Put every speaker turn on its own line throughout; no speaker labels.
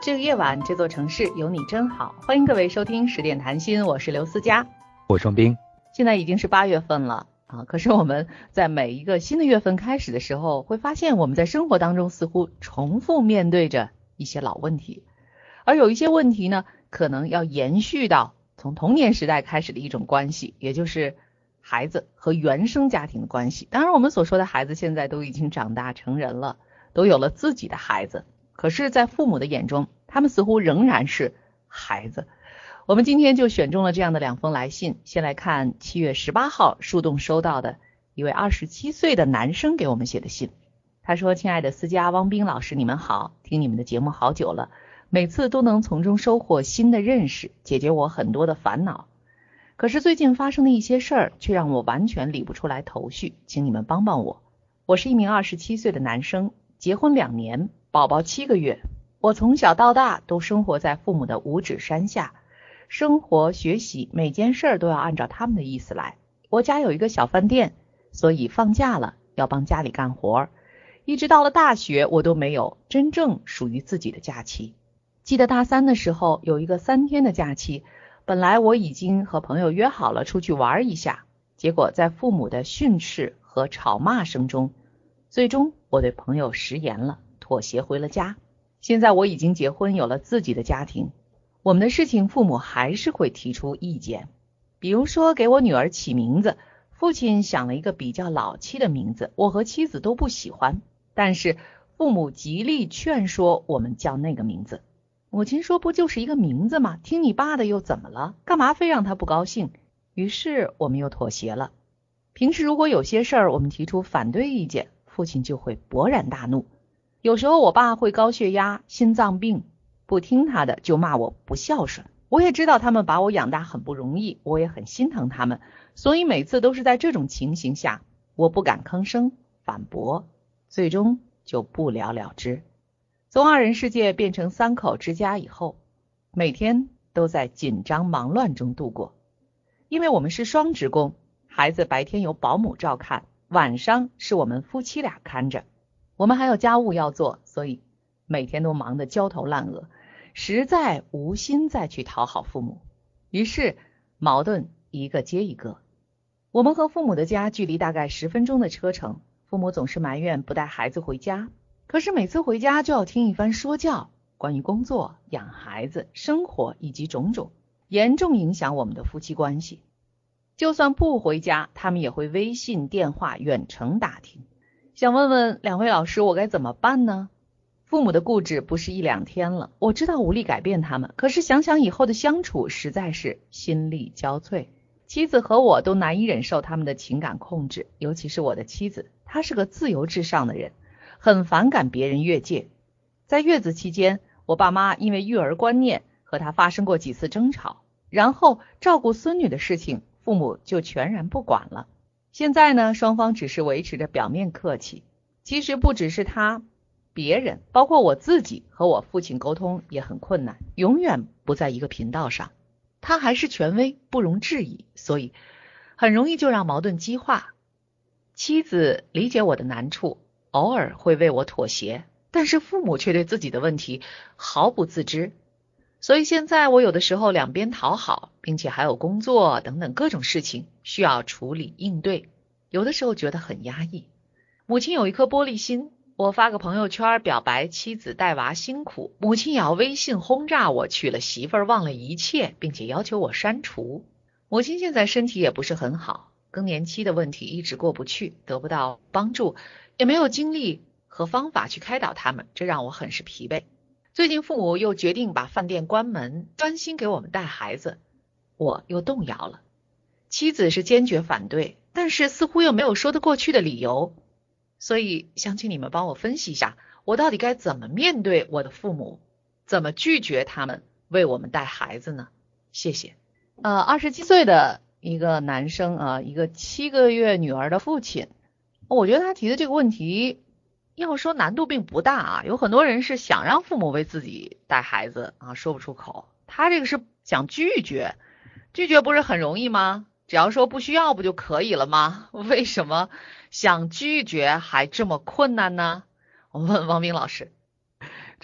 这个夜晚，这座城市有你真好。欢迎各位收听10点谈心，我是刘思佳，
我双冰。
现在已经是8月份了啊，可是我们在每一个新的月份开始的时候，会发现我们在生活当中似乎重复面对着一些老问题，而有一些问题呢，可能要延续到从童年时代开始的一种关系，也就是孩子和原生家庭的关系。当然我们所说的孩子现在都已经长大成人了，都有了自己的孩子，可是在父母的眼中，他们似乎仍然是孩子。我们今天就选中了这样的2封来信，先来看7月18号树洞收到的一位27岁的男生给我们写的信。他说：亲爱的思佳、汪冰老师，你们好，听你们的节目好久了，每次都能从中收获新的认识，解决我很多的烦恼。可是最近发生的一些事儿却让我完全理不出来头绪，请你们帮帮我。我是一名27岁的男生，结婚2年，宝宝7个月。我从小到大都生活在父母的五指山下，生活学习每件事儿都要按照他们的意思来。我家有一个小饭店，所以放假了要帮家里干活。一直到了大学，我都没有真正属于自己的假期。记得大3的时候有一个3天的假期，本来我已经和朋友约好了出去玩一下，结果在父母的训斥和吵骂声中，最终我对朋友食言了，妥协回了家。现在我已经结婚，有了自己的家庭，我们的事情父母还是会提出意见。比如说给我女儿起名字，父亲想了一个比较老气的名字，我和妻子都不喜欢，但是父母极力劝说我们叫那个名字。母亲说不就是一个名字吗？听你爸的又怎么了？干嘛非让他不高兴？于是我们又妥协了。平时如果有些事儿我们提出反对意见，父亲就会勃然大怒。有时候我爸会高血压、心脏病，不听他的就骂我不孝顺。我也知道他们把我养大很不容易，我也很心疼他们，所以每次都是在这种情形下，我不敢吭声反驳，最终就不了了之。从2人世界变成3口之家以后，每天都在紧张忙乱中度过。因为我们是双职工，孩子白天有保姆照看，晚上是我们夫妻俩看着。我们还有家务要做，所以每天都忙得焦头烂额，实在无心再去讨好父母。于是矛盾一个接一个。我们和父母的家距离大概10分钟的车程，父母总是埋怨不带孩子回家，可是每次回家就要听一番说教，关于工作、养孩子、生活以及种种，严重影响我们的夫妻关系。就算不回家，他们也会微信、电话远程打听。想问问2位老师，我该怎么办呢？父母的固执不是1、2天了，我知道无力改变他们，可是想想以后的相处，实在是心力交瘁。妻子和我都难以忍受他们的情感控制，尤其是我的妻子，她是个自由至上的人，很反感别人越界。在月子期间，我爸妈因为育儿观念和她发生过几次争吵，然后照顾孙女的事情，父母就全然不管了。现在呢，双方只是维持着表面客气，其实不只是他，别人包括我自己和我父亲沟通也很困难，永远不在一个频道上。他还是权威，不容置疑，所以很容易就让矛盾激化。妻子理解我的难处，偶尔会为我妥协，但是父母却对自己的问题毫不自知。所以现在我有的时候两边讨好，并且还有工作等等各种事情需要处理应对，有的时候觉得很压抑。母亲有一颗玻璃心，我发个朋友圈表白妻子带娃辛苦，母亲也要微信轰炸我娶了媳妇儿忘了一切，并且要求我删除。母亲现在身体也不是很好，更年期的问题一直过不去，得不到帮助，也没有精力和方法去开导他们，这让我很是疲惫。最近父母又决定把饭店关门，专心给我们带孩子，我又动摇了。妻子是坚决反对，但是似乎又没有说得过去的理由，所以想请你们帮我分析一下，我到底该怎么面对我的父母，怎么拒绝他们为我们带孩子呢？谢谢。27岁的一个男生一个7个月女儿的父亲，我觉得他提的这个问题要说难度并不大啊，有很多人是想让父母为自己带孩子说不出口，他这个是想拒绝，拒绝不是很容易吗？只要说不需要不就可以了吗？为什么想拒绝还这么困难呢？我们问汪冰老师。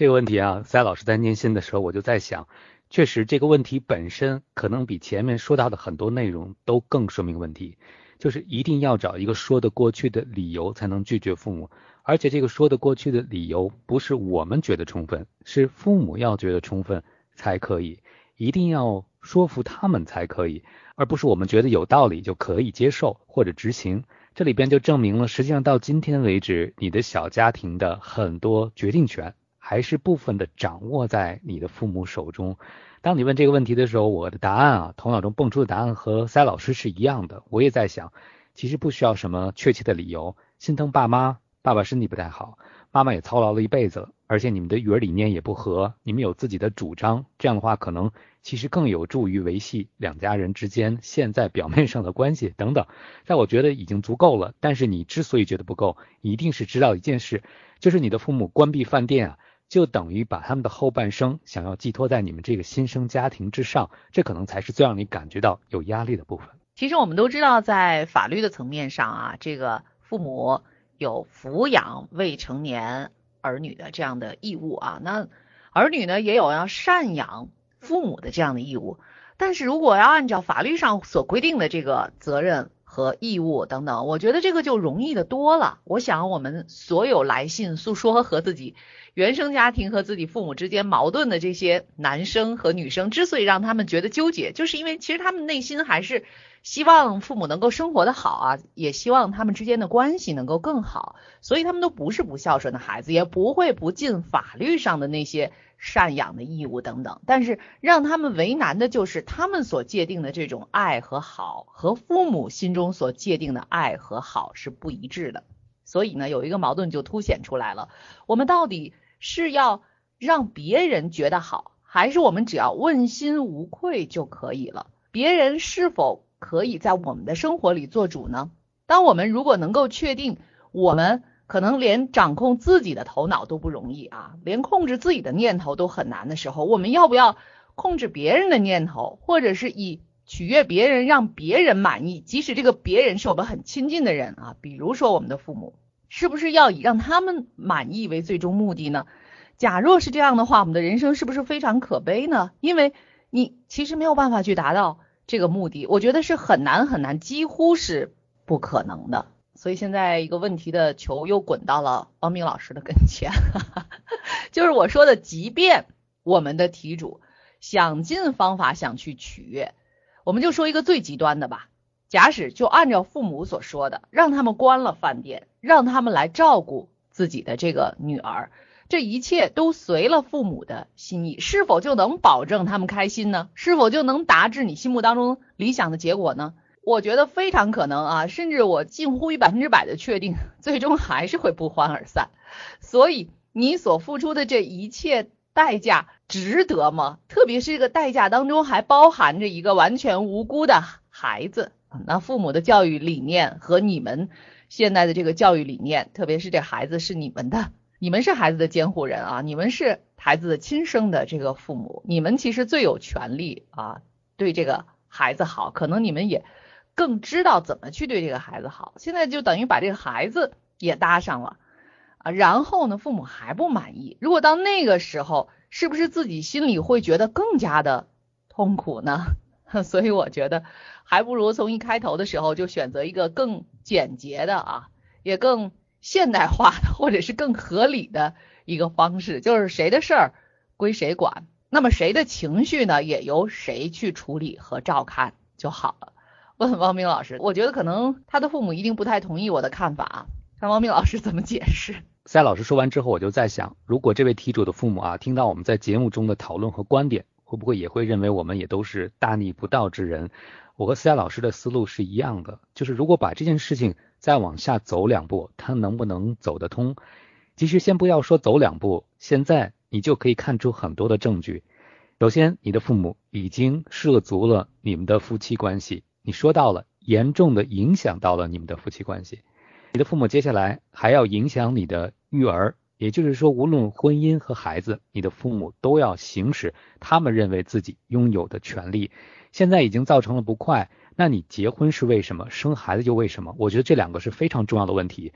这个问题啊，塞老师在念信的时候我就在想，确实这个问题本身可能比前面说到的很多内容都更说明问题，就是一定要找一个说得过去的理由才能拒绝父母，而且这个说得过去的理由不是我们觉得充分，是父母要觉得充分才可以，一定要说服他们才可以，而不是我们觉得有道理就可以接受或者执行。这里边就证明了，实际上到今天为止，你的小家庭的很多决定权还是部分的掌握在你的父母手中。当你问这个问题的时候，我的答案啊，头脑中蹦出的答案和塞老师是一样的。我也在想，其实不需要什么确切的理由，心疼爸妈，爸爸身体不太好，妈妈也操劳了一辈子了，而且你们的育儿理念也不合，你们有自己的主张，这样的话可能其实更有助于维系两家人之间现在表面上的关系等等，但我觉得已经足够了。但是你之所以觉得不够，一定是知道一件事，就是你的父母关闭饭店啊，就等于把他们的后半生想要寄托在你们这个新生家庭之上，这可能才是最让你感觉到有压力的部分。
其实我们都知道，在法律的层面上啊，这个父母有抚养未成年儿女的这样的义务啊，那儿女呢也有要赡养父母的这样的义务。但是如果要按照法律上所规定的这个责任和义务等等，我觉得这个就容易的多了。我想我们所有来信诉说和自己原生家庭和自己父母之间矛盾的这些男生和女生，之所以让他们觉得纠结，就是因为其实他们内心还是希望父母能够生活的好啊，也希望他们之间的关系能够更好，所以他们都不是不孝顺的孩子，也不会不尽法律上的那些赡养的义务等等。但是让他们为难的就是他们所界定的这种爱和好和父母心中所界定的爱和好是不一致的，所以呢有一个矛盾就凸显出来了，我们到底是要让别人觉得好，还是我们只要问心无愧就可以了？别人是否可以在我们的生活里做主呢？当我们如果能够确定我们可能连掌控自己的头脑都不容易啊，连控制自己的念头都很难的时候，我们要不要控制别人的念头，或者是以取悦别人让别人满意，即使这个别人是我们很亲近的人啊，比如说我们的父母，是不是要以让他们满意为最终目的呢？假若是这样的话，我们的人生是不是非常可悲呢？因为你其实没有办法去达到这个目的，我觉得是很难很难，几乎是不可能的。所以现在一个问题的球又滚到了汪明老师的跟前就是我说的，即便我们的题主想尽方法想去取悦，我们就说一个最极端的吧，假使就按照父母所说的，让他们关了饭店，让他们来照顾自己的这个女儿，这一切都随了父母的心意，是否就能保证他们开心呢？是否就能达至你心目当中理想的结果呢？我觉得非常可能啊，甚至我近乎于100%的确定，最终还是会不欢而散。所以你所付出的这一切代价值得吗？特别是这个代价当中还包含着一个完全无辜的孩子。那父母的教育理念和你们现在的这个教育理念，特别是这孩子是你们的，你们是孩子的监护人啊，你们是孩子的亲生的这个父母，你们其实最有权利啊对这个孩子好，可能你们也更知道怎么去对这个孩子好。现在就等于把这个孩子也搭上了啊，然后呢父母还不满意，如果到那个时候是不是自己心里会觉得更加的痛苦呢？所以我觉得还不如从一开头的时候就选择一个更简洁的啊，也更现代化的，或者是更合理的一个方式，就是谁的事儿归谁管，那么谁的情绪呢也由谁去处理和照看就好了。问汪明老师，我觉得可能他的父母一定不太同意我的看法，看汪明老师怎么解释。
塞老师说完之后，我就在想，如果这位题主的父母啊听到我们在节目中的讨论和观点，会不会也会认为我们也都是大逆不道之人？我和塞老师的思路是一样的，就是如果把这件事情再往下走2步，他能不能走得通？其实先不要说走2步，现在你就可以看出很多的证据。首先，你的父母已经涉足了你们的夫妻关系，你说到了严重的影响到了你们的夫妻关系，你的父母接下来还要影响你的育儿，也就是说无论婚姻和孩子，你的父母都要行使他们认为自己拥有的权利。现在已经造成了不快，那你结婚是为什么？生孩子又为什么？我觉得这2个是非常重要的问题。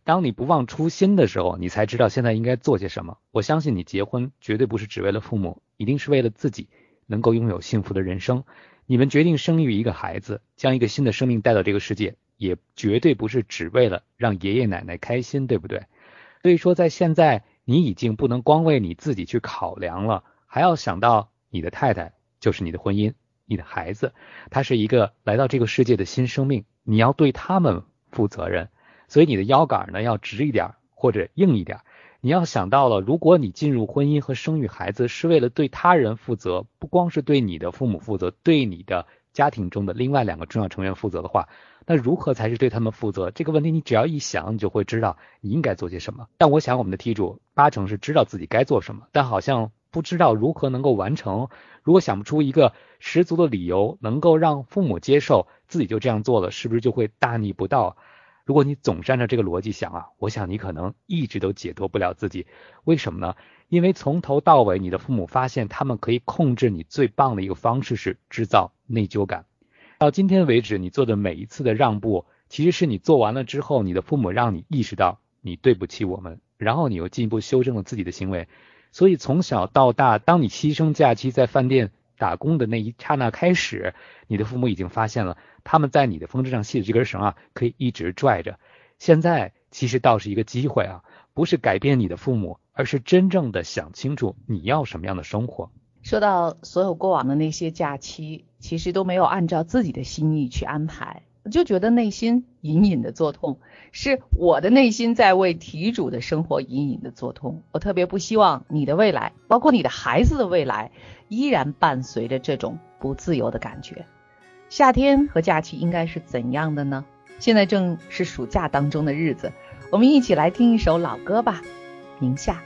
当你不忘初心的时候，你才知道现在应该做些什么。我相信你结婚绝对不是只为了父母，一定是为了自己能够拥有幸福的人生。你们决定生育一个孩子，将一个新的生命带到这个世界，也绝对不是只为了让爷爷奶奶开心，对不对？所以说在现在你已经不能光为你自己去考量了，还要想到你的太太，就是你的婚姻，你的孩子，他是一个来到这个世界的新生命，你要对他们负责任。所以你的腰杆呢要直一点或者硬一点。你要想到了，如果你进入婚姻和生育孩子是为了对他人负责，不光是对你的父母负责，对你的家庭中的另外2个重要成员负责的话，那如何才是对他们负责？这个问题你只要一想，你就会知道你应该做些什么。但我想我们的题主80%是知道自己该做什么，但好像不知道如何能够完成。如果想不出一个十足的理由能够让父母接受，自己就这样做了，是不是就会大逆不道？如果你总是按照这个逻辑想我想你可能一直都解脱不了自己。为什么呢？因为从头到尾你的父母发现他们可以控制你最棒的一个方式是制造内疚感。到今天为止，你做的每一次的让步，其实是你做完了之后，你的父母让你意识到你对不起我们，然后你又进一步修正了自己的行为。所以从小到大，当你牺牲假期在饭店打工的那一刹那开始，你的父母已经发现了他们在你的风筝上系的这根绳可以一直拽着。现在其实倒是一个机会不是改变你的父母，而是真正的想清楚你要什么样的生活。
说到所有过往的那些假期，其实都没有按照自己的心意去安排，就觉得内心隐隐的作痛，是我的内心在为题主的生活隐隐的作痛。我特别不希望你的未来，包括你的孩子的未来，依然伴随着这种不自由的感觉。夏天和假期应该是怎样的呢？现在正是暑假当中的日子，我们一起来听一首老歌吧，宁夏。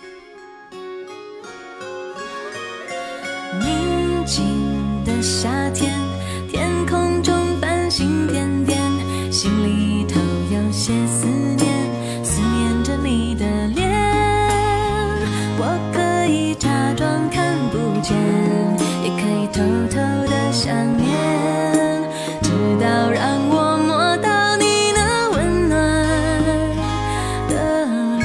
宁静的夏天，天空中繁星点点，心里头有些思念，思念着你的脸。我可以假装看不见，也可以偷偷的想念，直到让我摸到你那温暖的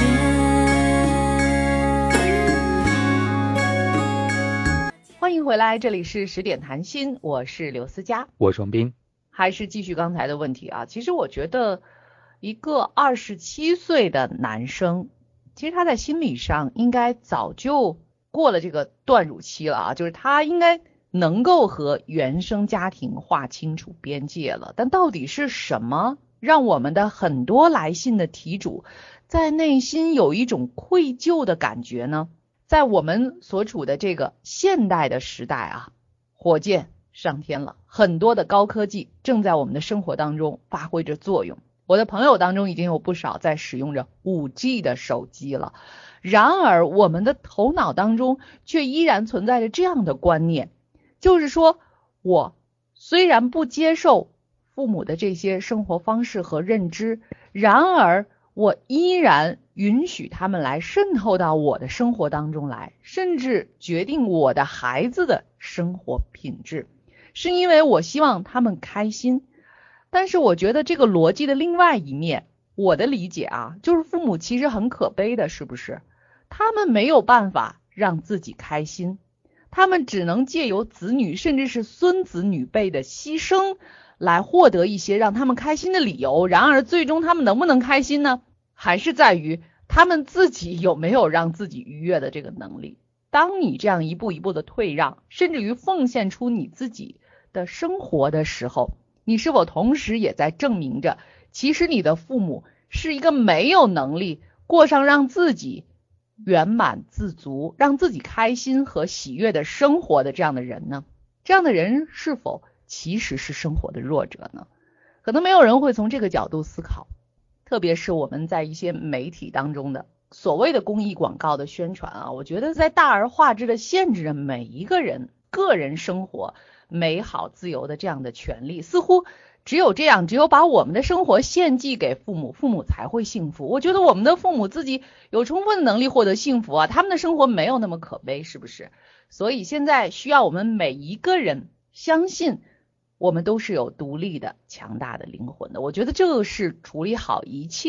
脸。
欢迎回来，这里是10点谈心，我是刘思佳，
我是王斌。
还是继续刚才的问题其实我觉得一个27岁的男生，其实他在心理上应该早就过了这个断乳期了就是他应该能够和原生家庭划清楚边界了。但到底是什么让我们的很多来信的题主在内心有一种愧疚的感觉呢？在我们所处的这个现代的时代火箭上天了，很多的高科技正在我们的生活当中发挥着作用。我的朋友当中已经有不少在使用着 5G 的手机了，然而我们的头脑当中却依然存在着这样的观念，就是说我虽然不接受父母的这些生活方式和认知，然而我依然允许他们来渗透到我的生活当中来，甚至决定我的孩子的生活品质，是因为我希望他们开心。但是我觉得这个逻辑的另外一面，我的理解就是父母其实很可悲的，是不是？他们没有办法让自己开心，他们只能借由子女甚至是孙子女辈的牺牲来获得一些让他们开心的理由。然而最终他们能不能开心呢？还是在于他们自己有没有让自己愉悦的这个能力。当你这样一步一步的退让，甚至于奉献出你自己的生活的时候，你是否同时也在证明着其实你的父母是一个没有能力过上让自己圆满自足，让自己开心和喜悦的生活的这样的人呢？这样的人是否其实是生活的弱者呢？可能没有人会从这个角度思考，特别是我们在一些媒体当中的所谓的公益广告的宣传我觉得在大而化之的限制着每一个人个人生活美好自由的这样的权利。似乎只有这样，只有把我们的生活献祭给父母，父母才会幸福。我觉得我们的父母自己有充分的能力获得幸福他们的生活没有那么可悲，是不是？所以现在需要我们每一个人相信我们都是有独立的强大的灵魂的。我觉得这是处理好一切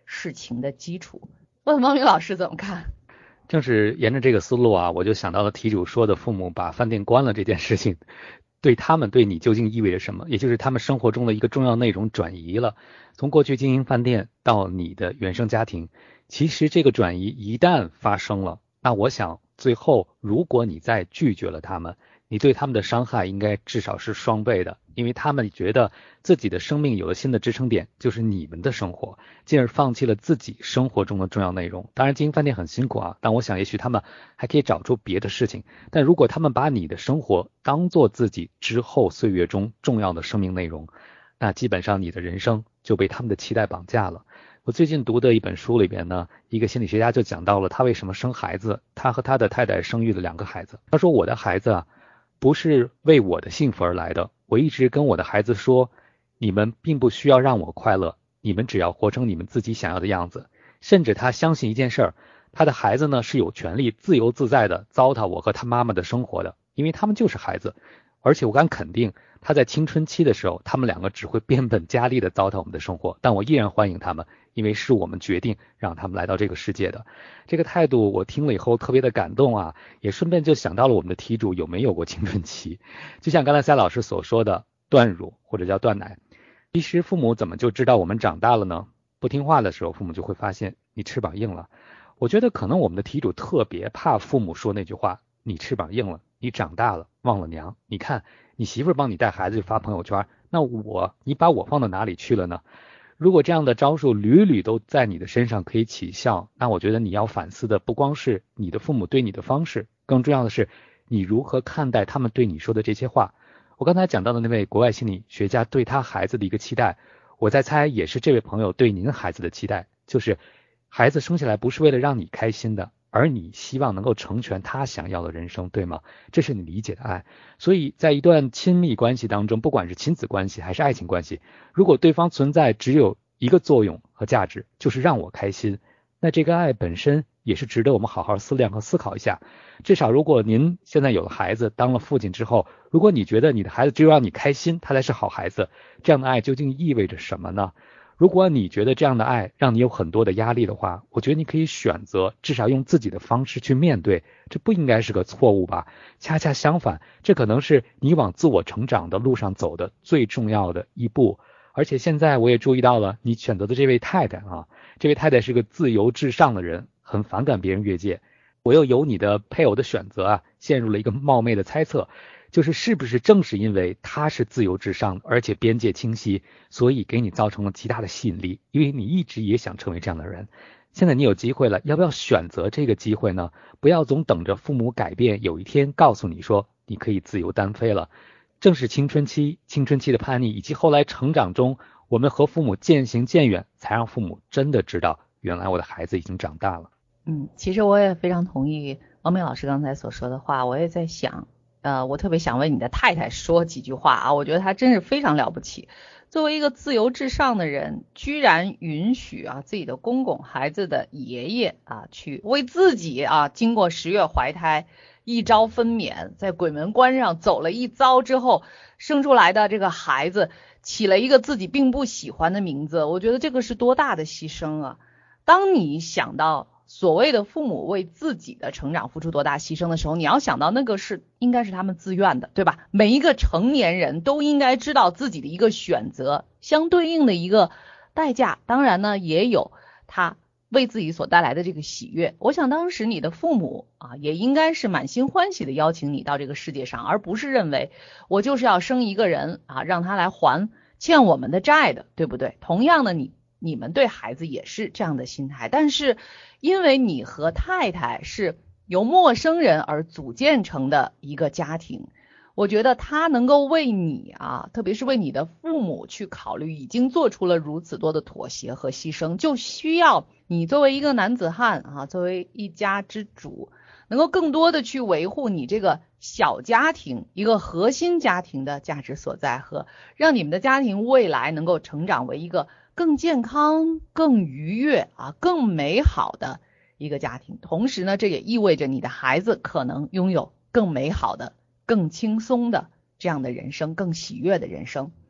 事情的基础。问王明老师怎么看？
正是沿着这个思路啊，我就想到了题主说的父母把饭店关了这件事情，对他们对你究竟意味着什么？也就是他们生活中的一个重要内容转移了，从过去经营饭店到你的原生家庭。其实这个转移一旦发生了，那我想最后如果你再拒绝了他们，你对他们的伤害应该至少是双倍的，因为他们觉得自己的生命有了新的支撑点，就是你们的生活，进而放弃了自己生活中的重要内容。当然经营饭店很辛苦啊，但我想也许他们还可以找出别的事情。但如果他们把你的生活当做自己之后岁月中重要的生命内容，那基本上你的人生就被他们的期待绑架了。我最近读的一本书里边呢，一个心理学家就讲到了他为什么生孩子，他和他的太太生育了2个孩子。他说我的孩子啊，不是为我的幸福而来的，我一直跟我的孩子说，你们并不需要让我快乐，你们只要活成你们自己想要的样子。甚至他相信一件事儿，他的孩子呢是有权利自由自在的糟蹋我和他妈妈的生活的，因为他们就是孩子。而且我敢肯定，他在青春期的时候，他们2个只会变本加厉的糟蹋我们的生活，但我依然欢迎他们，因为是我们决定让他们来到这个世界的。这个态度我听了以后特别的感动啊，也顺便就想到了我们的题主有没有过青春期。就像刚才赛老师所说的断乳或者叫断奶，其实父母怎么就知道我们长大了呢？不听话的时候，父母就会发现你翅膀硬了。我觉得可能我们的题主特别怕父母说那句话，你翅膀硬了，你长大了，忘了娘。你看你媳妇儿帮你带孩子就发朋友圈，那你把我放到哪里去了呢？如果这样的招数屡屡都在你的身上可以起效，那我觉得你要反思的不光是你的父母对你的方式，更重要的是你如何看待他们对你说的这些话。我刚才讲到的那位国外心理学家对他孩子的一个期待，我在猜也是这位朋友对您孩子的期待，就是孩子生下来不是为了让你开心的，而你希望能够成全他想要的人生，对吗？这是你理解的爱。所以在一段亲密关系当中，不管是亲子关系还是爱情关系，如果对方存在只有一个作用和价值，就是让我开心，那这个爱本身也是值得我们好好思量和思考一下。至少如果您现在有了孩子，当了父亲之后，如果你觉得你的孩子只有让你开心，他才是好孩子，这样的爱究竟意味着什么呢？如果你觉得这样的爱让你有很多的压力的话，我觉得你可以选择至少用自己的方式去面对，这不应该是个错误吧？恰恰相反，这可能是你往自我成长的路上走的最重要的一步。而且现在我也注意到了你选择的这位太太啊，这位太太是个自由至上的人，很反感别人越界。我又由你的配偶的选择啊，陷入了一个冒昧的猜测，就是是不是正是因为他是自由至上，而且边界清晰，所以给你造成了极大的吸引力，因为你一直也想成为这样的人。现在你有机会了，要不要选择这个机会呢？不要总等着父母改变，有一天告诉你说你可以自由单飞了。正是青春期的叛逆，以及后来成长中我们和父母渐行渐远，才让父母真的知道原来我的孩子已经长大了。
其实我也非常同意王明老师刚才所说的话，我也在想我特别想为你的太太说几句话啊，我觉得她真是非常了不起。作为一个自由至上的人，居然允许自己的公公孩子的爷爷去为自己经过10月怀胎一朝分娩，在鬼门关上走了一遭之后生出来的这个孩子起了一个自己并不喜欢的名字，我觉得这个是多大的牺牲啊。当你想到所谓的父母为自己的成长付出多大牺牲的时候，你要想到那个应该是他们自愿的，对吧？每一个成年人都应该知道自己的一个选择相对应的一个代价，当然呢也有他为自己所带来的这个喜悦。我想当时你的父母也应该是满心欢喜的邀请你到这个世界上，而不是认为我就是要生一个人让他来还欠我们的债的，对不对？同样的你们对孩子也是这样的心态，但是因为你和太太是由陌生人而组建成的一个家庭，我觉得他能够为你特别是为你的父母去考虑，已经做出了如此多的妥协和牺牲，就需要你作为一个男子汉作为一家之主，能够更多的去维护你这个小家庭一个核心家庭的价值所在，和让你们的家庭未来能够成长为一个更健康、更愉悦更美好的一个家庭。同时呢，这也意味着你的孩子可能拥有更美好的、更轻松的这样的人生，更喜悦的人生。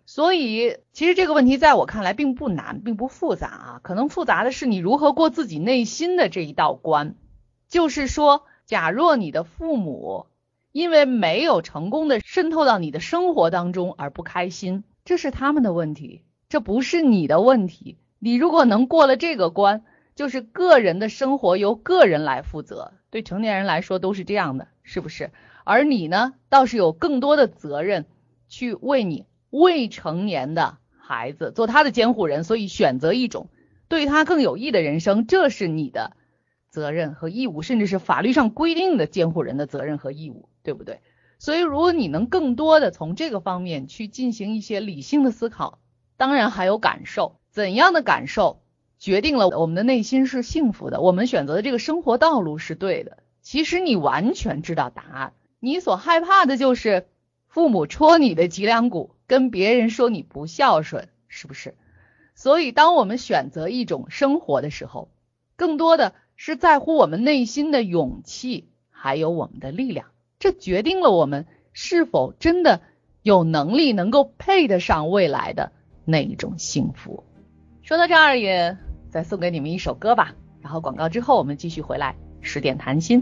所以其实这个问题在我看来并不难，并不复杂啊，可能复杂的是你如何过自己内心的这一道关。就是说，假若你的父母因为没有成功的渗透到你的生活当中而不开心，这是他们的问题，这不是你的问题。你如果能过了这个关，就是个人的生活由个人来负责，对成年人来说都是这样的，是不是？而你呢，倒是有更多的责任去为你未成年的孩子做他的监护人，所以选择一种对他更有益的人生，这是你的责任和义务，甚至是法律上规定的监护人的责任和义务，对不对？所以如果你能更多的从这个方面去进行一些理性的思考，当然还有感受，怎样的感受决定了我们的内心是幸福的，我们选择的这个生活道路是对的。其实你完全知道答案，你所害怕的就是父母戳你的脊梁骨，跟别人说你不孝顺，是不是？所以当我们选择一种生活的时候，更多的是在乎我们内心的勇气，还有我们的力量，这决定了我们是否真的有能力能够配得上未来的那一种幸福。说到这儿也再送给你们一首歌吧，然后广告之后我们继续回来10点谈心。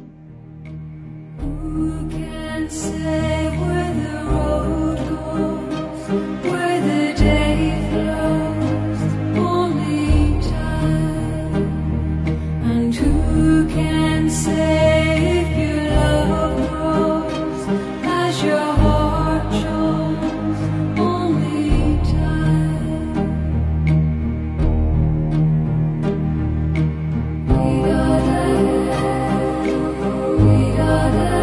Who can say where the road goes, where the day flows, only time? And who can say if your love grows as your heart shows, only time? We gotta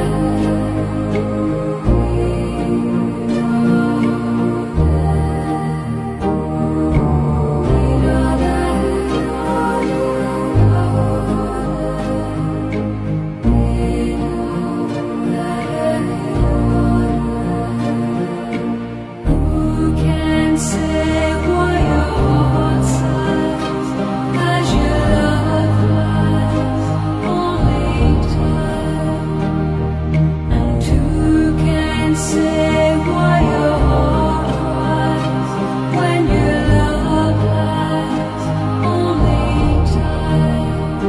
say why your heart cries when your love lies, only time.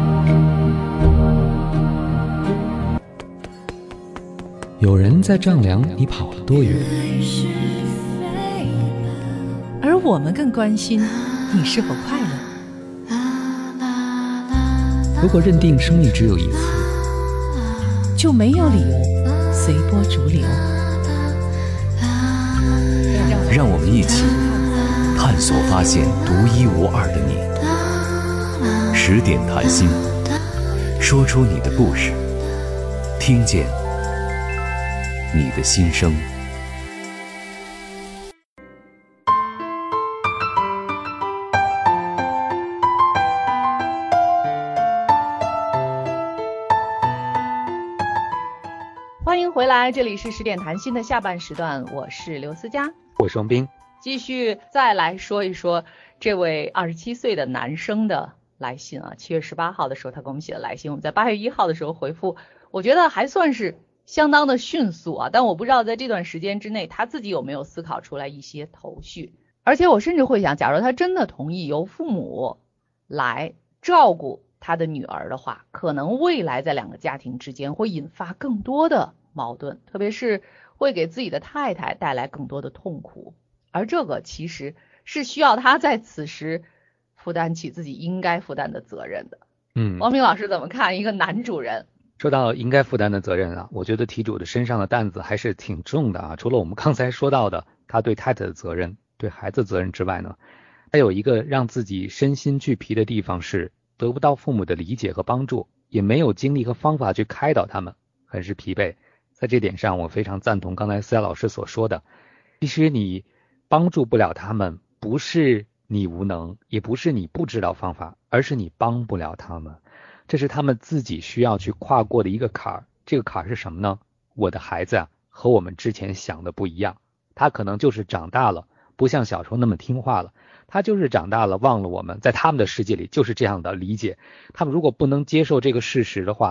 有人在丈量你跑了多远，
而我们更关心你是否快乐。
如果认定生命只有一次，
就没有理由随波逐流。
让我们一起探索发现独一无二的你。10点谈心，说出你的故事，听见你的心声。
欢迎回来，这里是10点谈心的下半时段，我是刘思佳，
我是王斌。
继续再来说一说这位27岁的男生的来信啊。7月18号的时候他给我们写的来信，我们在8月1号的时候回复，我觉得还算是相当的迅速啊，但我不知道在这段时间之内他自己有没有思考出来一些头绪。而且我甚至会想，假如他真的同意由父母来照顾他的女儿的话，可能未来在2个家庭之间会引发更多的矛盾，特别是会给自己的太太带来更多的痛苦，而这个其实是需要他在此时负担起自己应该负担的责任的。王明老师怎么看一个男主人？
说到应该负担的责任啊，我觉得题主的身上的担子还是挺重的啊。除了我们刚才说到的他对太太的责任、对孩子的责任之外呢，还有一个让自己身心俱疲的地方是得不到父母的理解和帮助，也没有精力和方法去开导他们，很是疲惫。在这点上我非常赞同刚才思佳老师所说的，其实你帮助不了他们，不是你无能，也不是你不知道方法，而是你帮不了他们，这是他们自己需要去跨过的一个坎儿。这个坎儿是什么呢？我的孩子啊，和我们之前想的不一样，他可能就是长大了，不像小时候那么听话了，他就是长大了忘了我们，在他们的世界里就是这样的理解。他们如果不能接受这个事实的话，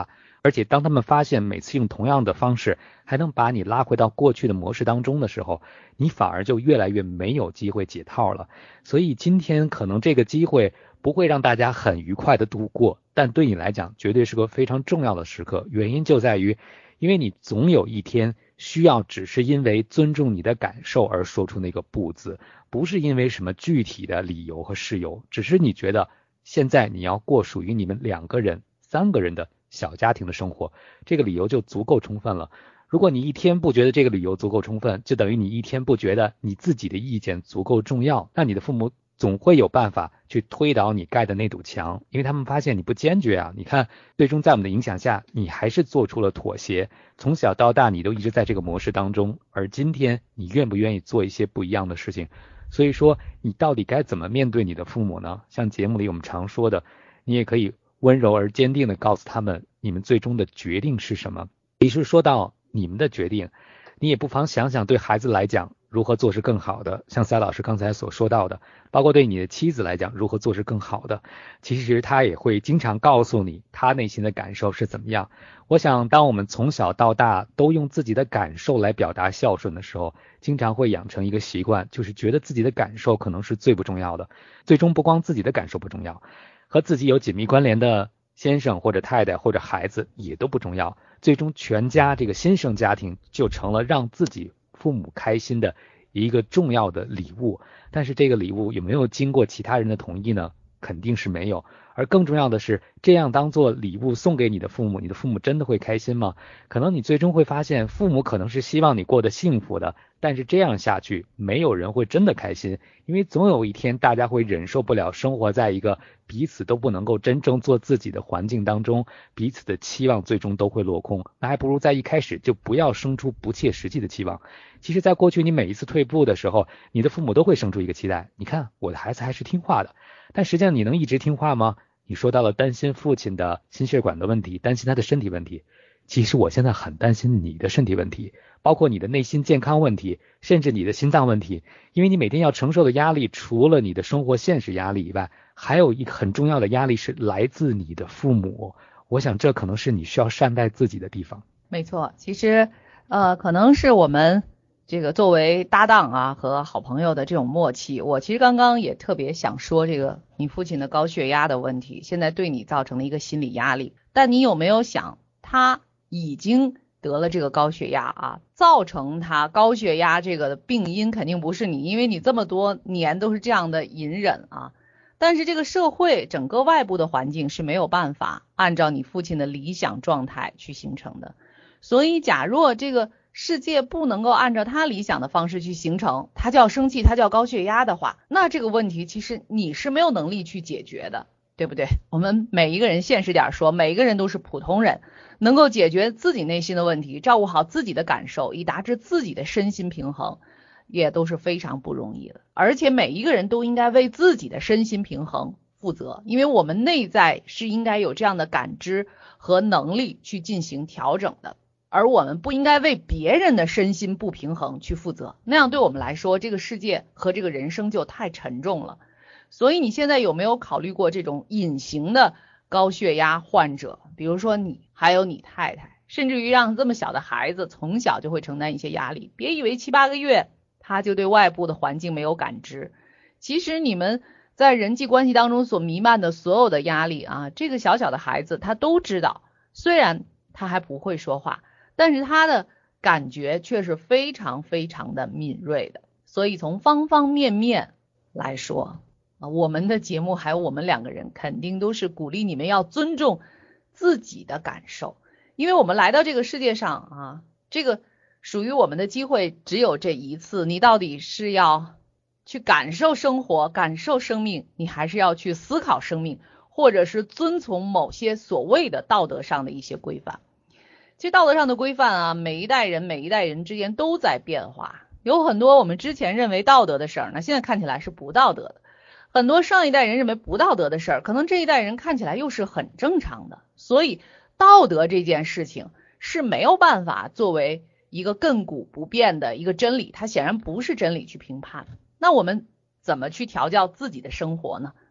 而且当他们发现每次用同样的方式还能把你拉回到过去的模式当中的时候，你反而就越来越没有机会解套了。所以今天可能这个机会不会让大家很愉快的度过，但对你来讲绝对是个非常重要的时刻。原因就在于，因为你总有一天需要只是因为尊重你的感受而说出那个不字，不是因为什么具体的理由和事由，只是你觉得现在你要过属于你们2个人、3个人的小家庭的生活，这个理由就足够充分了。如果你一天不觉得这个理由足够充分，就等于你一天不觉得你自己的意见足够重要，那你的父母总会有办法去推倒你盖的那堵墙，因为他们发现你不坚决啊。你看，最终在我们的影响下，你还是做出了妥协，从小到大你都一直在这个模式当中，而今天你愿不愿意做一些不一样的事情？所以说你到底该怎么面对你的父母呢？像节目里我们常说的，你也可以温柔而坚定地告诉他们你们最终的决定是什么。也是说到你们的决定，你也不妨想想对孩子来讲如何做是更好的，像赛老师刚才所说到的，包括对你的妻子来讲如何做是更好的，其实他也会经常告诉你他内心的感受是怎么样。我想当我们从小到大都用自己的感受来表达孝顺的时候，经常会养成一个习惯，就是觉得自己的感受可能是最不重要的。最终不光自己的感受不重要，和自己有紧密关联的先生或者太太或者孩子也都不重要，最终全家这个新生家庭就成了让自己父母开心的一个重要的礼物。但是这个礼物有没有经过其他人的同意呢？肯定是没有。而更重要的是，这样当做礼物送给你的父母，你的父母真的会开心吗？可能你最终会发现，父母可能是希望你过得幸福的，但是这样下去没有人会真的开心，因为总有一天大家会忍受不了生活在一个彼此都不能够真正做自己的环境当中，彼此的期望最终都会落空。那还不如在一开始就不要生出不切实际的期望。其实在过去你每一次退步的时候，你的父母都会生出一个期待，你看我的孩子还是听话的，但实际上你能一直听话吗？你说到了担心父亲的心血管的问题，担心他的身体问题，其实我现在很担心你的身体问题，包括你的内心健康问题，甚至你的心脏问题。因为你每天要承受的压力，除了你的生活现实压力以外，还有一个很重要的压力是来自你的父母。我想这可能是你需要善待自己的地方。
没错，其实可能是我们这个作为搭档啊和好朋友的这种默契。我其实刚刚也特别想说这个你父亲的高血压的问题，现在对你造成了一个心理压力，但你有没有想他已经得了这个高血压啊，造成他高血压这个病因肯定不是你，因为你这么多年都是这样的隐忍啊。但是这个社会整个外部的环境是没有办法按照你父亲的理想状态去形成的，所以假若这个世界不能够按照他理想的方式去形成，他就要生气，他就要高血压的话，那这个问题其实你是没有能力去解决的，对不对？我们每一个人现实点说，每一个人都是普通人，能够解决自己内心的问题，照顾好自己的感受，以达至自己的身心平衡，也都是非常不容易的。而且每一个人都应该为自己的身心平衡负责，因为我们内在是应该有这样的感知和能力去进行调整的，而我们不应该为别人的身心不平衡去负责，那样对我们来说这个世界和这个人生就太沉重了。所以你现在有没有考虑过这种隐形的高血压患者，比如说你还有你太太，甚至于让这么小的孩子从小就会承担一些压力，别以为7、8个月他就对外部的环境没有感知，其实你们在人际关系当中所弥漫的所有的压力啊，这个小小的孩子他都知道，虽然他还不会说话，但是他的感觉却是非常非常的敏锐的。所以从方方面面来说，我们的节目还有我们2个人肯定都是鼓励你们要尊重自己的感受，因为我们来到这个世界上啊，这个属于我们的机会只有这一次，你到底是要去感受生活，感受生命，你还是要去思考生命，或者是遵从某些所谓的道德上的一些规范。其实道德上的规范啊，每一代人之间都在变化，有很多我们之前认为道德的事儿呢，现在看起来是不道德的，很多上一代人认为不道德的事儿，可能这一代人看起来又是很正常的。所以道德这件事情是没有办法作为一个亘古不变的一个真理，它显然不是真理去评判。那我们怎么去调教自己的生活呢？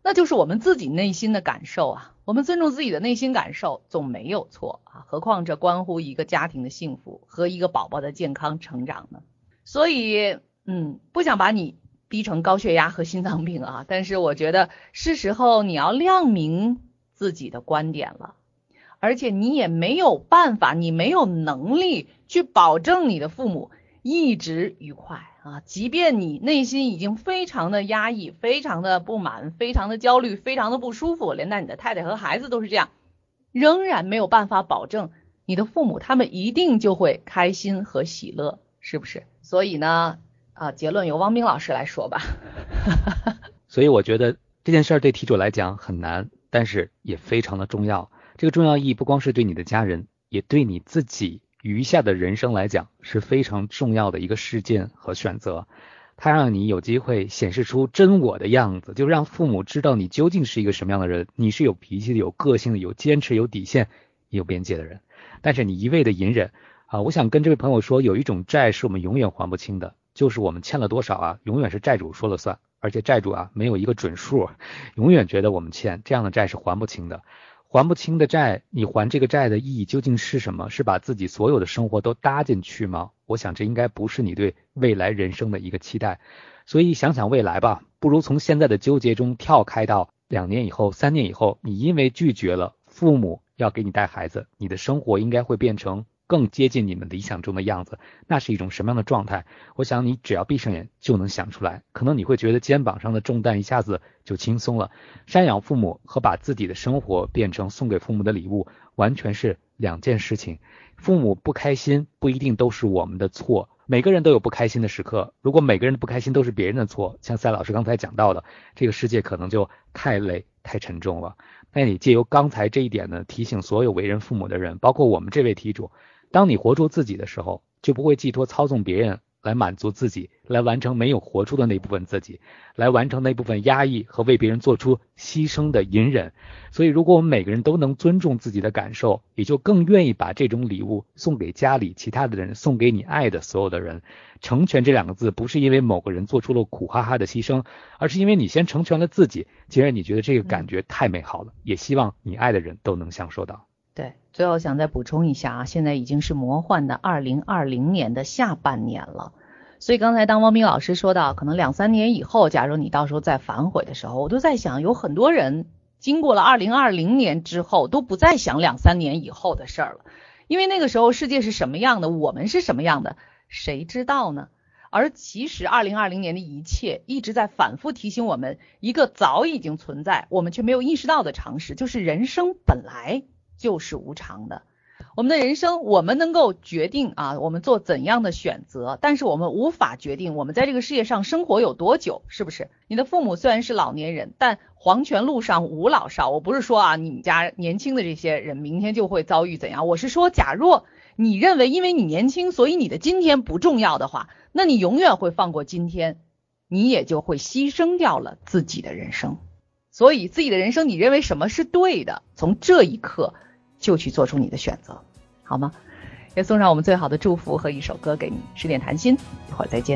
那就是我们自己内心的感受啊，我们尊重自己的内心感受总没有错啊，何况这关乎一个家庭的幸福和一个宝宝的健康成长呢？所以不想把你逼成高血压和心脏病啊，但是我觉得是时候你要亮明自己的观点了，而且你也没有办法，你没有能力去保证你的父母一直愉快啊，即便你内心已经非常的压抑，非常的不满，非常的焦虑，非常的不舒服，连带你的太太和孩子都是这样，仍然没有办法保证你的父母他们一定就会开心和喜乐，是不是？所以呢结论由汪冰老师来说吧。
所以我觉得这件事儿对题主来讲很难，但是也非常的重要。这个重要意义不光是对你的家人，也对你自己余下的人生来讲是非常重要的一个事件和选择。它让你有机会显示出真我的样子，就让父母知道你究竟是一个什么样的人，你是有脾气的，有个性的，有坚持，有底线，也有边界的人。但是你一味的隐忍我想跟这位朋友说，有一种债是我们永远还不清的，就是我们欠了多少永远是债主说了算，而且债主没有一个准数，永远觉得我们欠，这样的债是还不清的。还不清的债，你还这个债的意义究竟是什么？是把自己所有的生活都搭进去吗？我想这应该不是你对未来人生的一个期待。所以想想未来吧，不如从现在的纠结中跳开到2年以后、3年以后，你因为拒绝了父母要给你带孩子，你的生活应该会变成更接近你们理想中的样子，那是一种什么样的状态？我想你只要闭上眼就能想出来，可能你会觉得肩膀上的重担一下子就轻松了。赡养父母和把自己的生活变成送给父母的礼物完全是2件事情。父母不开心不一定都是我们的错，每个人都有不开心的时刻，如果每个人的不开心都是别人的错，像赛老师刚才讲到的，这个世界可能就太累太沉重了。那你借由刚才这一点呢，提醒所有为人父母的人，包括我们这位题主，当你活出自己的时候，就不会寄托操纵别人来满足自己，来完成没有活出的那部分自己，来完成那部分压抑和为别人做出牺牲的隐忍。所以如果我们每个人都能尊重自己的感受，也就更愿意把这种礼物送给家里其他的人，送给你爱的所有的人。成全这2个字不是因为某个人做出了苦哈哈的牺牲，而是因为你先成全了自己，既然你觉得这个感觉太美好了，也希望你爱的人都能享受到。
对，最后想再补充一下现在已经是魔幻的2020年的下半年了，所以刚才当汪冰老师说到可能2-3年以后，假如你到时候再反悔的时候，我都在想有很多人经过了2020年之后都不再想2-3年以后的事儿了，因为那个时候世界是什么样的，我们是什么样的，谁知道呢？而其实2020年的一切一直在反复提醒我们一个早已经存在我们却没有意识到的常识，就是人生本来就是无常的。我们的人生我们能够决定我们做怎样的选择，但是我们无法决定我们在这个世界上生活有多久，是不是？你的父母虽然是老年人，但黄泉路上无老少。我不是说你们家年轻的这些人明天就会遭遇怎样，我是说假若你认为因为你年轻所以你的今天不重要的话，那你永远会放过今天，你也就会牺牲掉了自己的人生。所以自己的人生你认为什么是对的，从这一刻就去做出你的选择，好吗？也送上我们最好的祝福和一首歌给你，10点谈心，一会儿再见。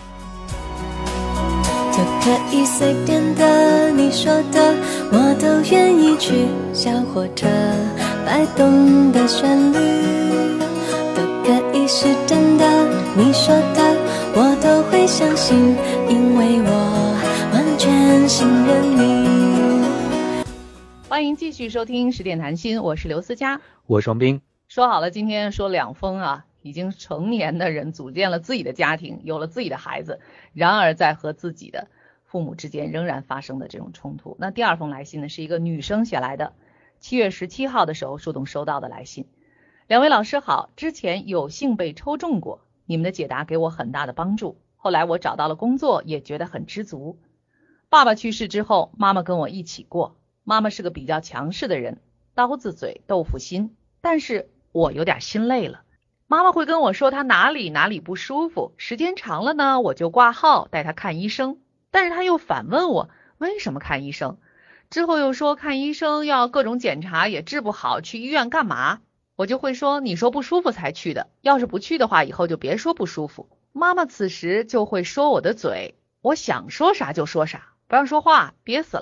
就可以随便的，你说的我都愿意去，小火车摆动的旋律都可以是真的，你说的我都会相信，因为我完全信任你。
欢迎继续收听10点谈心，我是刘思佳，
我是王斌。
说好了今天说2封已经成年的人组建了自己的家庭，有了自己的孩子，然而在和自己的父母之间仍然发生的这种冲突。那第2封来信呢，是一个女生写来的，7月17号的时候树洞收到的来信。2位老师好，之前有幸被抽中过，你们的解答给我很大的帮助，后来我找到了工作，也觉得很知足。爸爸去世之后，妈妈跟我一起过，妈妈是个比较强势的人，刀子嘴豆腐心，但是我有点心累了。妈妈会跟我说她哪里不舒服，时间长了呢，我就挂号带她看医生，但是她又反问我为什么看医生，之后又说看医生要各种检查也治不好，去医院干嘛？我就会说你说不舒服才去的，要是不去的话以后就别说不舒服。妈妈此时就会说我的嘴，我想说啥就说啥，不让说话憋死了。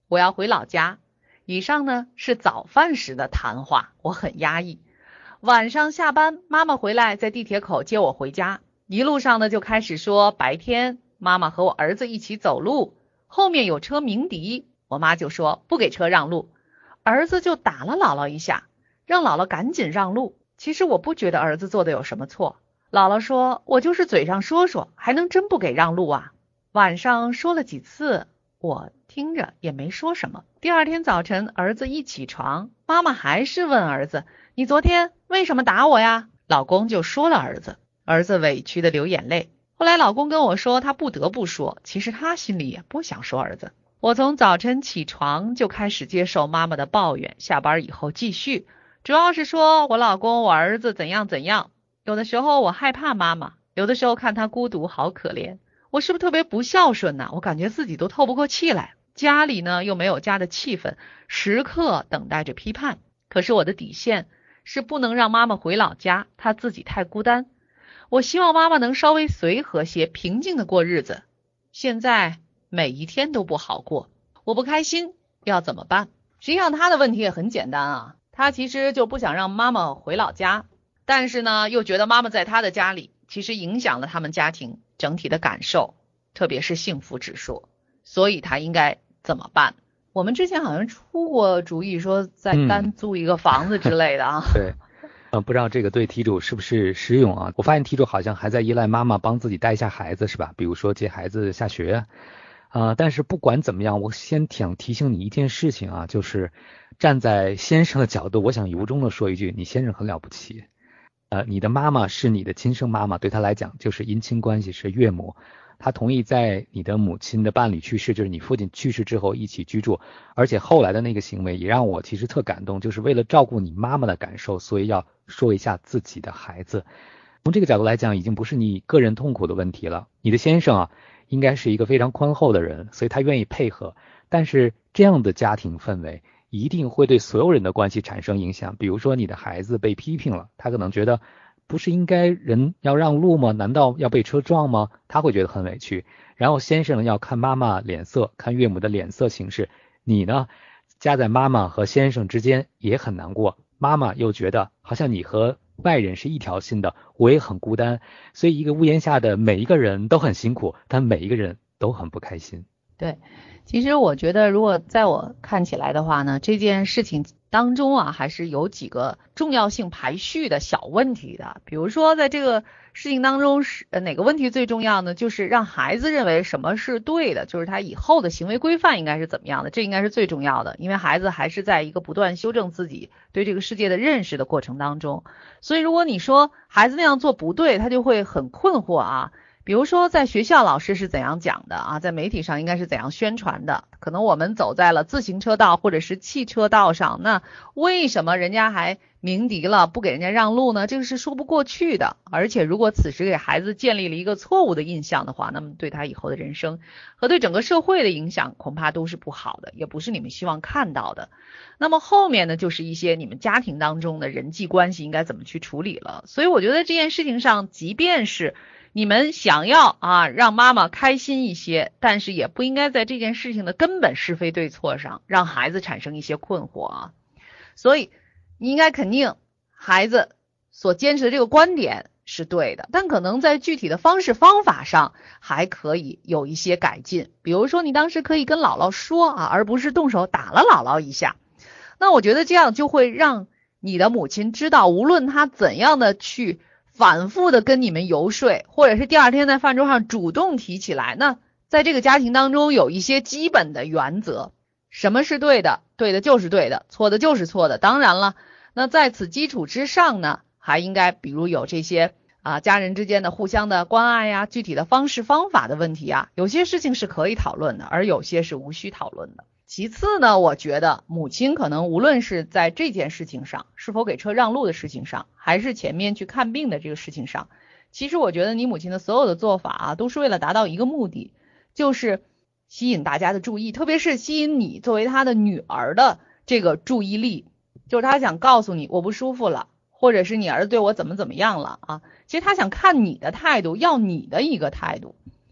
我要回老家。以上呢是早饭时的谈话，我很压抑。晚上下班，妈妈回来在地铁口接我回家，一路上呢就开始说白天妈妈和我儿子一起走路，后面有车鸣笛，我妈就说不给车让路，儿子就打了姥姥一下，让姥姥赶紧让路。其实我不觉得儿子做的有什么错，姥姥说我就是嘴上说说，还能真不给让路啊？晚上说了几次，我听着也没说什么。第二天早晨，儿子一起床，妈妈还是问儿子，你昨天为什么打我呀？老公就说了儿子，儿子委屈的流眼泪。后来老公跟我说他不得不说，其实他心里也不想说儿子。我从早晨起床就开始接受妈妈的抱怨，下班以后继续，主要是说我老公我儿子怎样怎样。有的时候我害怕妈妈，有的时候看她孤独好可怜，我是不是特别不孝顺呢？我感觉自己都透不过气来，家里呢又没有家的气氛，时刻等待着批判。可是我的底线是不能让妈妈回老家，她自己太孤单。我希望妈妈能稍微随和些，平静的过日子。现在每一天都不好过，我不开心，要怎么办？实际上他的问题也很简单啊，他其实就不想让妈妈回老家，但是呢又觉得妈妈在他的家里，其实影响了他们家庭整体的感受，特别是幸福指数，所以他应该怎么办？我们之前好像出过主意说再单租一个房子之类的啊。
对，不知道这个对题主是不是实用啊？我发现题主好像还在依赖妈妈帮自己带一下孩子，是吧？比如说接孩子下学。但是不管怎么样，我先想提醒你一件事情啊，就是站在先生的角度，我想由衷的说一句，你先生很了不起。你的妈妈是你的亲生妈妈，对她来讲就是姻亲关系，是岳母。她同意在你的母亲的伴侣去世，就是你父亲去世之后一起居住，而且后来的那个行为也让我其实特感动，就是为了照顾你妈妈的感受，所以要说一下自己的孩子。从这个角度来讲，已经不是你个人痛苦的问题了。你的先生啊，应该是一个非常宽厚的人，所以他愿意配合，但是这样的家庭氛围一定会对所有人的关系产生影响。比如说你的孩子被批评了，他可能觉得不是应该人要让路吗？难道要被车撞吗？他会觉得很委屈。然后先生要看妈妈脸色，看岳母的脸色行事，你呢夹在妈妈和先生之间也很难过，妈妈又觉得好像你和外人是一条心的，我也很孤单，所以一个屋檐下的每一个人都很辛苦，但每一个人都很不开心。
对，其实我觉得如果在我看起来的话呢，这件事情当中啊，还是有几个重要性排序的小问题的。比如说在这个事情当中是哪个问题最重要呢？就是让孩子认为什么是对的，就是他以后的行为规范应该是怎么样的，这应该是最重要的，因为孩子还是在一个不断修正自己对这个世界的认识的过程当中。所以如果你说孩子那样做不对，他就会很困惑啊。比如说在学校老师是怎样讲的啊，在媒体上应该是怎样宣传的，可能我们走在了自行车道或者是汽车道上，那为什么人家还鸣笛了不给人家让路呢？这个是说不过去的。而且如果此时给孩子建立了一个错误的印象的话，那么对他以后的人生和对整个社会的影响恐怕都是不好的，也不是你们希望看到的。那么后面呢，就是一些你们家庭当中的人际关系应该怎么去处理了。所以我觉得这件事情上，即便是你们想要让妈妈开心一些，但是也不应该在这件事情的根本是非对错上让孩子产生一些困惑啊。所以你应该肯定孩子所坚持的这个观点是对的，但可能在具体的方式方法上还可以有一些改进。比如说你当时可以跟姥姥说而不是动手打了姥姥一下。那我觉得这样就会让你的母亲知道，无论她怎样的去反复的跟你们游说，或者是第二天在饭桌上主动提起来，那在这个家庭当中有一些基本的原则，什么是对的，对的就是对的，错的就是错的。当然了，那在此基础之上呢，还应该比如有这些家人之间的互相的关爱呀，具体的方式方法的问题啊，有些事情是可以讨论的，而有些是无需讨论的。其次呢，我觉得母亲可能无论是在这件事情上，是否给车让路的事情上，还是前面去看病的这个事情上，其实我觉得你母亲的所有的做法都是为了达到一个目的，就是吸引大家的注意，特别是吸引你作为她的女儿的这个注意力，就是她想告诉你我不舒服了，或者是你儿子对我怎么样了其实她想看你的态度，要你的一个态度。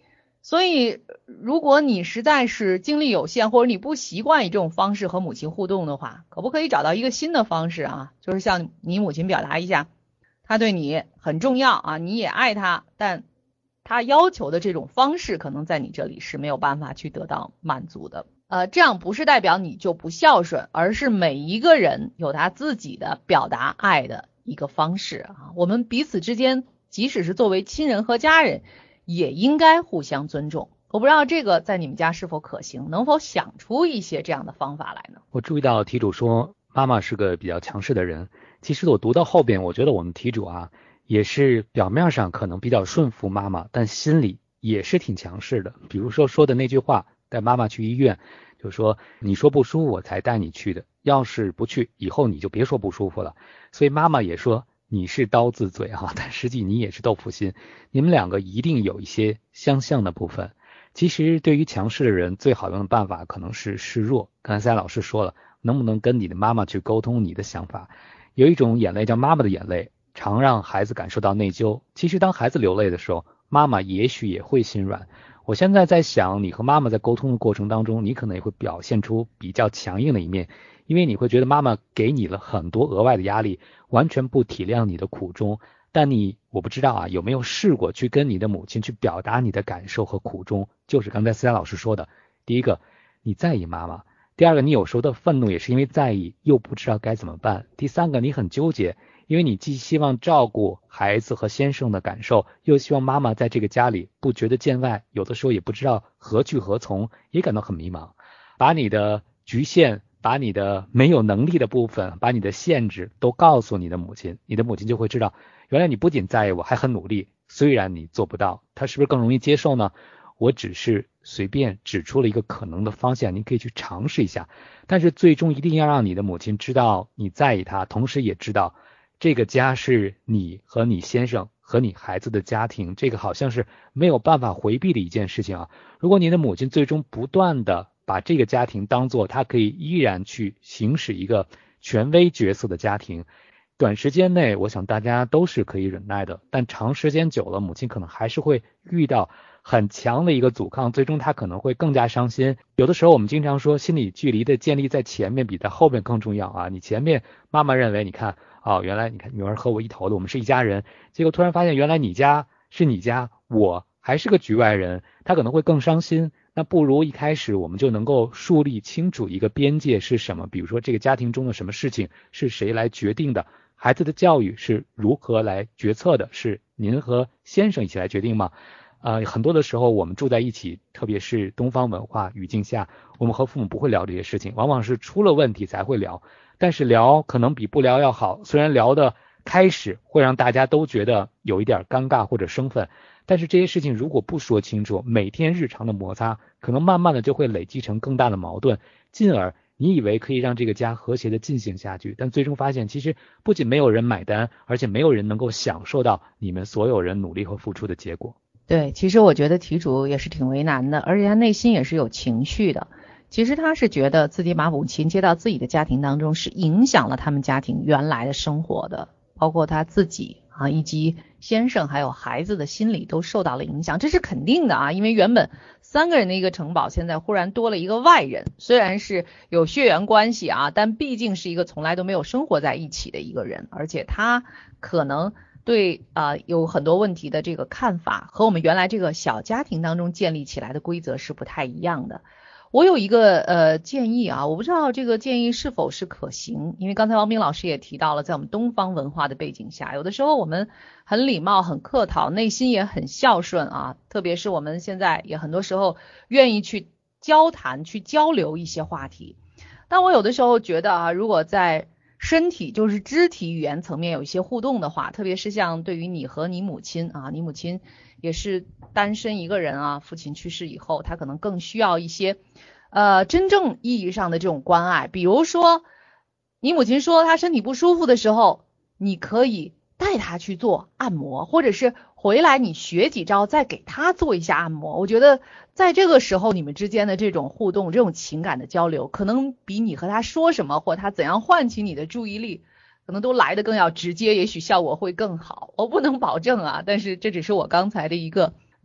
所以如果你实在是精力有限，或者你不习惯以这种方式和母亲互动的话，可不可以找到一个新的方式啊？就是向你母亲表达一下，她对你很重要啊，你也爱她，但她要求的这种方式可能在你这里是没有办法去得到满足的。这样不是代表你就不孝顺，而是每一个人有他自己的表达爱的一个方式啊。我们彼此之间，即使是作为亲人和家人，也应该互相尊重。我不知道这个在你们家是否可行，能否想出一些这样的方法来呢？
我注意到题主说妈妈是个比较强势的人，其实我读到后边，我觉得我们题主啊也是表面上可能比较顺服妈妈，但心里也是挺强势的。比如说的那句话，带妈妈去医院，就说你说不舒服我才带你去的，要是不去以后你就别说不舒服了。所以妈妈也说你是刀子嘴啊，但实际你也是豆腐心，你们两个一定有一些相像的部分。其实对于强势的人，最好用的办法可能是示弱。刚才老师说了，能不能跟你的妈妈去沟通你的想法？有一种眼泪叫妈妈的眼泪，常让孩子感受到内疚。其实当孩子流泪的时候，妈妈也许也会心软。我现在在想，你和妈妈在沟通的过程当中，你可能也会表现出比较强硬的一面，因为你会觉得妈妈给你了很多额外的压力，完全不体谅你的苦衷。但我不知道啊，有没有试过去跟你的母亲去表达你的感受和苦衷？就是刚才思佳老师说的，第一个，你在意妈妈；第二个，你有时候的愤怒也是因为在意，又不知道该怎么办；第三个，你很纠结，因为你既希望照顾孩子和先生的感受，又希望妈妈在这个家里不觉得见外，有的时候也不知道何去何从，也感到很迷茫。把你的局限，把你的没有能力的部分，把你的限制都告诉你的母亲，你的母亲就会知道，原来你不仅在意我，还很努力，虽然你做不到，她是不是更容易接受呢？我只是随便指出了一个可能的方向，你可以去尝试一下，但是最终一定要让你的母亲知道你在意她，同时也知道这个家是你和你先生和你孩子的家庭，这个好像是没有办法回避的一件事情啊。如果你的母亲最终不断的把这个家庭当作她可以依然去行使一个权威角色的家庭，短时间内我想大家都是可以忍耐的，但长时间久了，母亲可能还是会遇到很强的一个阻抗，最终她可能会更加伤心。有的时候我们经常说心理距离的建立在前面比在后面更重要啊。你前面妈妈认为你看原来你看女儿和我一头的，我们是一家人，结果突然发现原来你家是你家，我还是个局外人，她可能会更伤心。那不如一开始我们就能够树立清楚一个边界是什么，比如说这个家庭中的什么事情是谁来决定的，孩子的教育是如何来决策的，是您和先生一起来决定吗？很多的时候我们住在一起，特别是东方文化语境下，我们和父母不会聊这些事情，往往是出了问题才会聊，但是聊可能比不聊要好。虽然聊的开始会让大家都觉得有一点尴尬或者生分，但是这些事情如果不说清楚，每天日常的摩擦可能慢慢的就会累积成更大的矛盾，进而你以为可以让这个家和谐的进行下去，但最终发现其实不仅没有人买单，而且没有人能够享受到你们所有人努力和付出的结果。
对，其实我觉得题主也是挺为难的，而且他内心也是有情绪的。其实他是觉得自己把母亲接到自己的家庭当中，是影响了他们家庭原来的生活的，包括他自己以及先生还有孩子的心理都受到了影响，这是肯定的啊。因为原本3个人的一个城堡，现在忽然多了一个外人，虽然是有血缘关系但毕竟是一个从来都没有生活在一起的一个人，而且他可能对有很多问题的这个看法和我们原来这个小家庭当中建立起来的规则是不太一样的。我有一个建议我不知道这个建议是否是可行，因为刚才王斌老师也提到了，在我们东方文化的背景下，有的时候我们很礼貌很客套，内心也很孝顺特别是我们现在也很多时候愿意去交谈去交流一些话题，但我有的时候觉得如果在身体就是肢体语言层面有一些互动的话，特别是像对于你和你母亲你母亲也是单身一个人父亲去世以后，她可能更需要一些真正意义上的这种关爱。比如说你母亲说她身体不舒服的时候，你可以带她去做按摩，或者是回来你学几招再给她做一下按摩。我觉得在这个时候你们之间的这种互动，这种情感的交流，可能比你和她说什么或她怎样唤起你的注意力可能都来得更要直接，也许效果会更好。我不能保证但是这只是我刚才的一个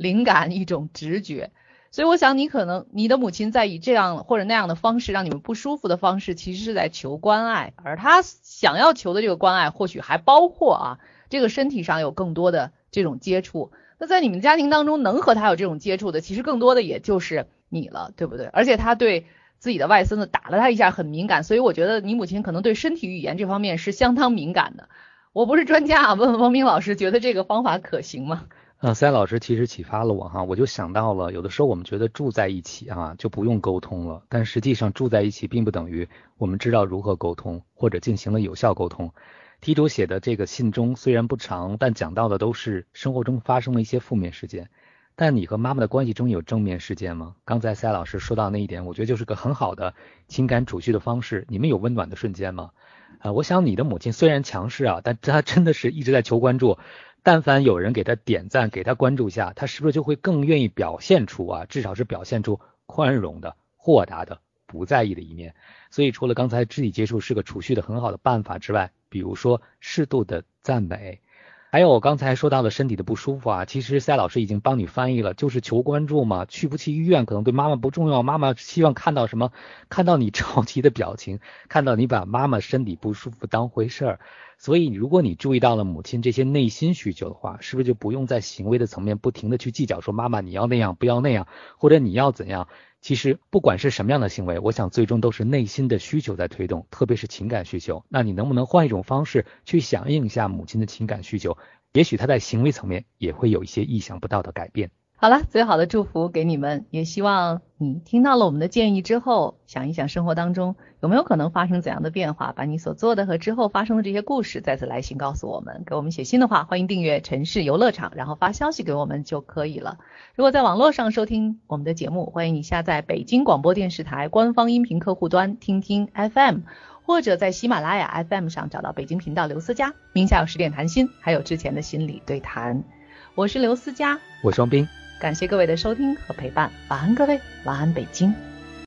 灵感、一种直觉。所以我想你可能你的母亲在以这样或者那样的方式让你们不舒服的方式，其实是在求关爱，而她想要求的这个关爱或许还包括这个身体上有更多的这种接触。那在你们家庭当中能和她有这种接触的，其实更多的也就是你了，对不对？而且她对自己的外孙子打了他一下很敏感，所以我觉得你母亲可能对身体语言这方面是相当敏感的。我不是专家问问汪冰老师，觉得这个方法可行吗？
塞老师其实启发了我我就想到了，有的时候我们觉得住在一起就不用沟通了，但实际上住在一起并不等于我们知道如何沟通或者进行了有效沟通。题主写的这个信中虽然不长，但讲到的都是生活中发生的一些负面事件。但你和妈妈的关系中有正面事件吗？刚才塞老师说到那一点，我觉得就是个很好的情感储蓄的方式。你们有温暖的瞬间吗？我想你的母亲虽然强势但她真的是一直在求关注。但凡有人给她点赞，给她关注一下，她是不是就会更愿意表现出至少是表现出宽容的、豁达的、不在意的一面。所以除了刚才肢体接触是个储蓄的很好的办法之外，比如说适度的赞美。还有我刚才说到的身体的不舒服其实塞老师已经帮你翻译了，就是求关注嘛。去不去医院可能对妈妈不重要，妈妈希望看到什么？看到你着急的表情，看到你把妈妈身体不舒服当回事儿。所以如果你注意到了母亲这些内心需求的话，是不是就不用在行为的层面不停的去计较说妈妈你要那样不要那样，或者你要怎样。其实不管是什么样的行为，我想最终都是内心的需求在推动，特别是情感需求。那你能不能换一种方式去响应一下母亲的情感需求，也许她在行为层面也会有一些意想不到的改变。
好了，最好的祝福给你们，也希望你听到了我们的建议之后，想一想生活当中有没有可能发生怎样的变化，把你所做的和之后发生的这些故事再次来信告诉我们。给我们写信的话，欢迎订阅城市游乐场，然后发消息给我们就可以了。如果在网络上收听我们的节目，欢迎你下载北京广播电视台官方音频客户端听听 FM， 或者在喜马拉雅 FM 上找到北京频道刘思佳，名下有10点谈心，还有之前的心理对谈。我是刘思佳，
我是王斌，
感谢各位的收听和陪伴，晚安各位，晚安北京。